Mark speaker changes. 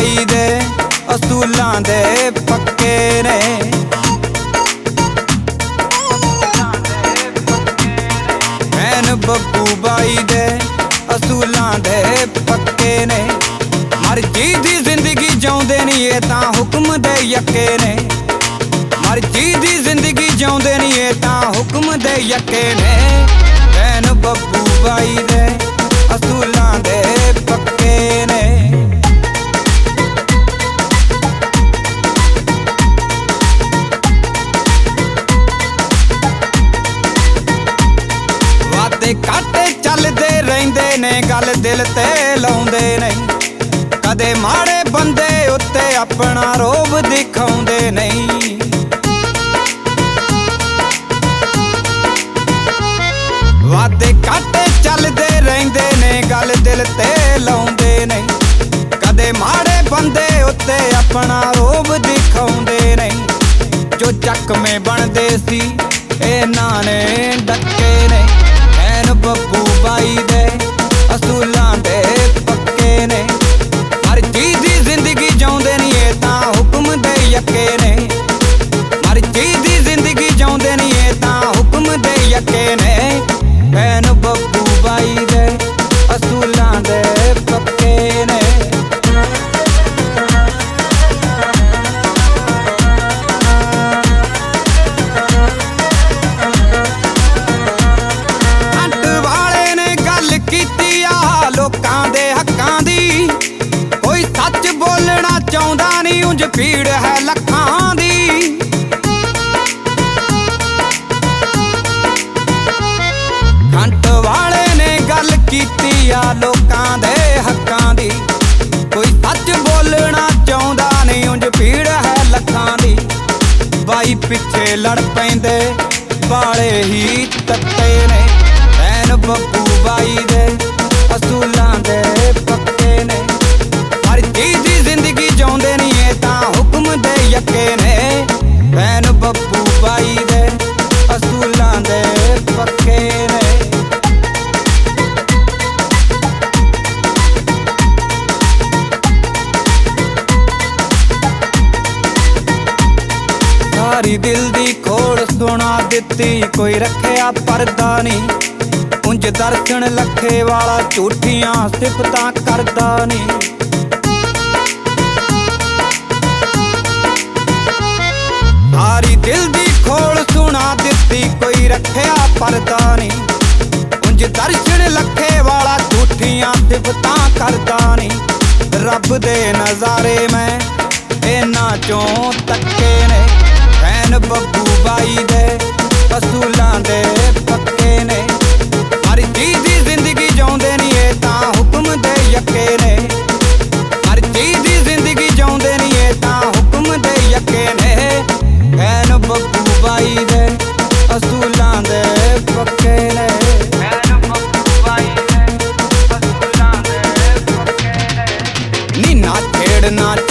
Speaker 1: ਬਾਈ ਦੇ ਅਸੂਲਾਂ ਦੇ ਪੱਕੇ ਨੇ। ਐਨ ਬੱਬੂ ਬਾਈ ਦੇ ਅਸੂਲਾਂ ਦੇ ਪੱਕੇ ਨੇ। ਮਰਜ਼ੀ ਦੀ ਜ਼ਿੰਦਗੀ ਜਿਉਂਦੇ ਨੀ ਇਹ ਤਾਂ ਹੁਕਮ ਦੇ ਯੱਕੇ ਨੇ। ਮਰਜ਼ੀ ਦੀ ਜ਼ਿੰਦਗੀ ਜਿਉਂਦੇ ਨੀ ਇਹ ਤਾਂ ਹੁਕਮ ਦੇ ਯੱਕੇ ਨੇ। ਐਨ ਬੱਬੂ ਬਾਈ ਦੇ ਅਸੂਲਾਂ ਦੇ ਪੱਕੇ ਨੇ। ਵਾਦੇ ਘਾਟੇ ਚੱਲਦੇ ਰਹਿੰਦੇ ਨੇ, ਗੱਲ ਦਿਲ ਤੇ ਲਾਉਂਦੇ ਨਹੀਂ। ਕਦੇ ਮਾੜੇ ਬੰਦੇ ਉੱਤੇ ਆਪਣਾ ਰੋਬ ਦਿਖਾਉਂਦੇ ਨਹੀਂ। ਵਾਦੇ ਘਾਟੇ ਚੱਲਦੇ ਰਹਿੰਦੇ ਨੇ, ਗੱਲ ਦਿਲ ਤੇ ਲਾਉਂਦੇ ਨਹੀਂ। ਕਦੇ ਮਾੜੇ ਬੰਦੇ ਉੱਤੇ ਆਪਣਾ ਰੋਬ ਦਿਖਾਉਂਦੇ ਨਹੀਂ। ਜੋ ਚੱਕਵੇਂ ਬਣਦੇ ਸੀ ਇਹਨਾਂ ਨੇ ਡੱਕੇ ਨੇ। ਐਨ ਬੱਬੂ ਬਾਈ ਦੇ ਅਸੂਲਾਂ ਦੇ ਪੱਕੇ ਨੇ। ਮਰਜ਼ੀ ਦੀ ਜ਼ਿੰਦਗੀ ਜਿਉਂਦੇ ਨੀ ਇਹ ਤਾਂ ਹੁਕਮ ਦੇ ਯੱਕੇ ਨੇ। ਮਰਜ਼ੀ ਦੀ ਜ਼ਿੰਦਗੀ ਜਿਉਂਦੇ ਨੀ ਇਹ ਤਾਂ ਹੁਕਮ ਦੇ ਯੱਕੇ ਨੇ। ਐਨ ਬੱਬੂ ਬਾਈ ਦੇ ਅਸੂਲਾਂ ਦੇ ਪੱਕੇ ਨੇ। ਹੰਟ ਵਾਲੇ ਨੇ ਗੱਲ ਕੀਤੀ ਆ ਲੋਕਾਂ ਦੇ ਹੱਕਾਂ ਦੀ। ਕੋਈ ਸੱਚ ਬੋਲਣਾ ਚਾਹੁੰਦਾ ਨਹੀਂ, ਉਂਝ ਭੀੜ ਹੈ ਲੱਖਾਂ ਦੀ। ਹੰਟ ਵਾਲੇ ਨੇ ਗੱਲ ਕੀਤੀ ਆ ਲੋਕਾਂ ਦੇ ਹੱਕਾਂ ਦੀ। ਕੋਈ ਸੱਚ ਬੋਲਣਾ ਚਾਹੁੰਦਾ ਨਹੀਂ, ਉਂਝ ਭੀੜ ਹੈ ਲੱਖਾਂ ਦੀ। ਬਾਈ ਪਿੱਛੇ ਲੜ ਪੈਂਦੇ ਵਾਲੇ ਹੀ ਤੱਤੇ ਨੇ। ਐਨ ਬੱਬੂ ਬਾਈ ਦੇ ਅਸੂਲਾਂ ਦੇ ਪੱਕੇ ਨੇ। ਮਰਜ਼ੀ ਦੀ ਜ਼ਿੰਦਗੀ ਜਿਉਂਦੇ ਨੀ ਇਹ ਤਾਂ ਹੁਕਮ ਦੇ ਯੱਕੇ ਨੇ। ਐਨ ਬੱਬੂ ਬਾਈ ਦੇ ਅਸੂਲਾਂ ਦੇ ਪੱਕੇ ਨੇ। ਸਾਰੀ ਦਿਲ ਦੀ ਖੋੜ ਸੁਣਾ ਦਿੱਤੀ, ਕੋਈ ਰੱਖਿਆ ਪਰਦਾ ਨਹੀਂ। ਉਂਝ ਦਰਸ਼ਨ ਲੱਖੇ ਵਾਲਾ ਝੂਠੀਆਂ ਸਿਫਤਾਂ ਕਰਦਾ ਨਹੀਂ। ਸਾਰੀ ਦਿਲ ਦੀ ਖੋੜ ਸੁਣਾ ਦਿੱਤੀ, ਕੋਈ ਰੱਖਿਆ ਪਰਦਾ ਨਹੀਂ। ਉਂਝ ਦਰਸ਼ਨ ਲੱਖੇ ਵਾਲਾ ਝੂਠੀਆਂ ਸਿਫਤਾਂ ਕਰਦਾ ਨਹੀਂ। ਰੱਬ ਦੇ ਨਜ਼ਾਰੇ ਮੈਂ ਇਹਨਾਂ ਚੋਂ ਤੱਕੇ ਨੇ। ਐਨ ਬੱਬੂ ਬਾਈ ਦੇ ਅਸੂਲਾਂ ਦੇ ਪੱਕੇ ਨੇ। ਮਰਜ਼ੀ ਦੀ ਜ਼ਿੰਦਗੀ ਜਿਉਂਦੇ ਨੀ ਇਹ ਤਾਂ ਹੁਕਮ ਦੇ ਯੱਕੇ ਨੇ। ਮਰਜ਼ੀ ਦੀ ਜ਼ਿੰਦਗੀ ਜਿਉਂਦੇ ਨੀ ਇਹ ਤਾਂ ਹੁਕਮ ਦੇ ਯੱਕੇ ਨੇ। ਐਨ ਬੱਬੂ ਬਾਈ ਦੇ ਅਸੂਲਾਂ ਦੇ ਪੱਕੇ ਨੇ। ਐਨ ਬੱਬੂ ਬਾਈ ਦੇ ਅਸੂਲਾਂ ਦੇ ਪੱਕੇ ਨੇ। ਨੀ ਨਾ ਛੇੜ ਨਾ